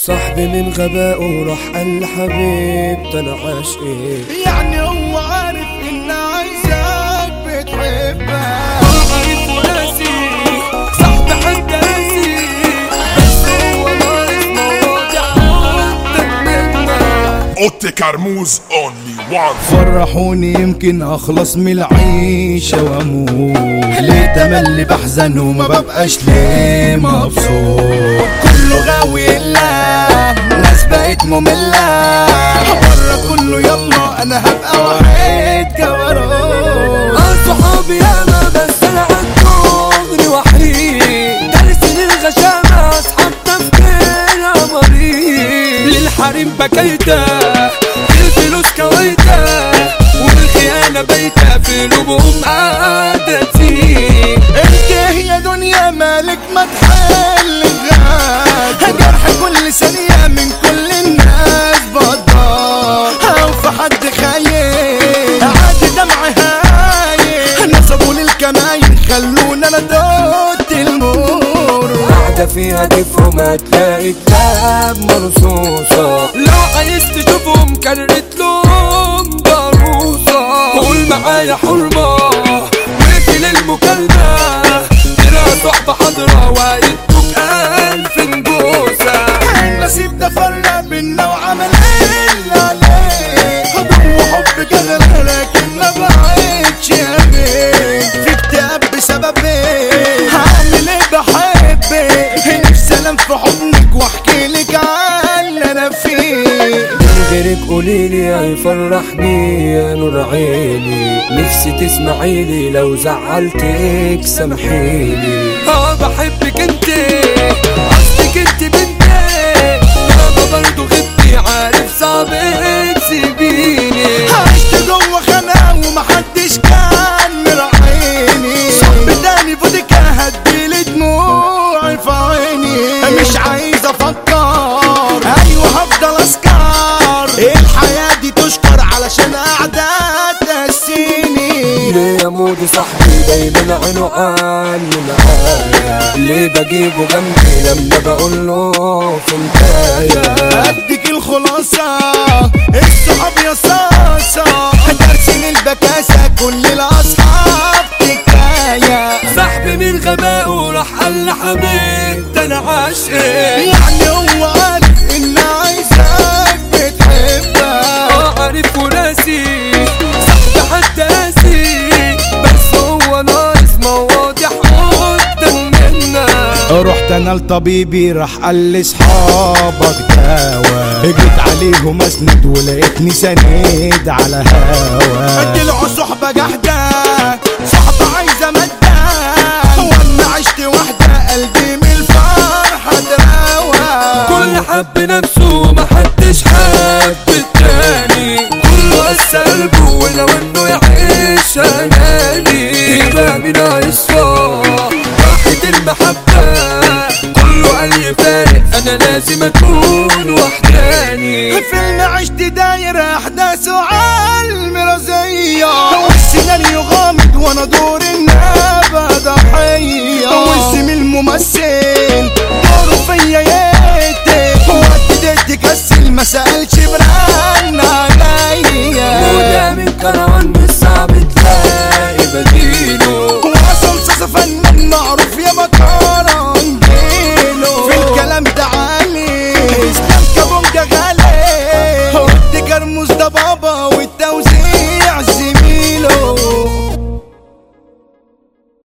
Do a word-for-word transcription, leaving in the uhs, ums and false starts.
صاحبي من غبائه راح قال لحبيبتي انا عاشقك، يعني هو عارف ان عايزك بتحبك، عارف وناسي صاحبي حتى ناسي، بس هو ناقص مواضيع قدام منا. اوتي كرموز اونلي وان. فرحوني يمكن اخلص من العيشة واموت، ليه تملي بحزن وما ببقاش ليه مبسوط، كله غاوي الا ناس بقت مملة، بره كله يلا انا هبقى واحد كبروت. اه صحابي ياما بس انا عالدغري وحيد، دارس للغشامة اصحاب تفكيرها مريض، للحريم بكيته الفلوس كويته، والخيانة بايته في قلوبهم قاعدة تزيد. انت يا دنيا مالك ما تحل غاد، جرح كل ثانية من كل الناس بضار، او في حد خايف عاد دمع هايل، نصبوا للكماين خلونا انا دوت المور، قاعدة فيها دفء وما تلاقي كتاب مرصوصة، لو عايز تشوفهم كرت لهم ضروسة، قول معايا حرمة وقفل المكالمة، ترى صحبة حضرة وقيتك ألف نبوسة. النصيب ده فرق بينا وعمل اللي عليه، حب وحب جغل لكن ما بقتش امين، في اكتئاب بسبب ايه هعمل ايه بحبك، نفسي انام في حضنك واحكي لك عن اللي انا فيه، من غيرك قوليلي هيفرحني يا نور عيني، نفسي تسمعيلي لو زعلتك سامحيلي. اه بحبك انت قصدك انت بنتي، ماما برضو غبتي عارف صعبك سيبيني، عشت جوه خناقه ومحدش كان مراعيني، صاحبي تاني فودكا هديلي دموعي في عيني، مش عايز افكر ايوه هفضل اسكر، الحياه دي تشكر علشان قاعده تقسيني، ليه يا مودي صاحبي دايما عينه عني معايا، ليه بجيبه جنبي لما بقوله في مكايا، اديك الخلاصه الصحاب يا صاصه، درسين البكاسه كل الاصحاب حكايه، صاحبي من غبائه راح قال لحبيبتي انا عاشقك، يعني هو عارف ان عايزك بتحبك، اه عارف وناسي صاحبي حتى ناسي، بس هو ناقص مواضيع قدام منا. رحت انا لطبيبي راح قال لي اصحابك دوا، جيت عليهم اسند ولقيتني سند على هوا، طلعوا صحبة جحدة صحبة عايزة مادة، وانا عشت وحدة قلبي من الفرحة دراوة، كل حب نفسه محدش حب التاني، كله قس قلبه ولو انه يعيش اناني، بابي ناقص راحة المحبة، كله قال يفارق انا لازم اكون وحداني، فيلم عشت داير احداثه عالمرازية، والسيناريو غامض وانا دور النابة ضحية، والزميل الممثل دوره فيا يقتل، وقت ديت كسل ما سألش برن عليا، وده من كروان مش صعب تلاقي بديله، وصل صاصة فنان معروف يا مكران جيله، في الكلام ده عالي اسلام كابونجا غالي، ودي كرموز ده بابا والتوزيع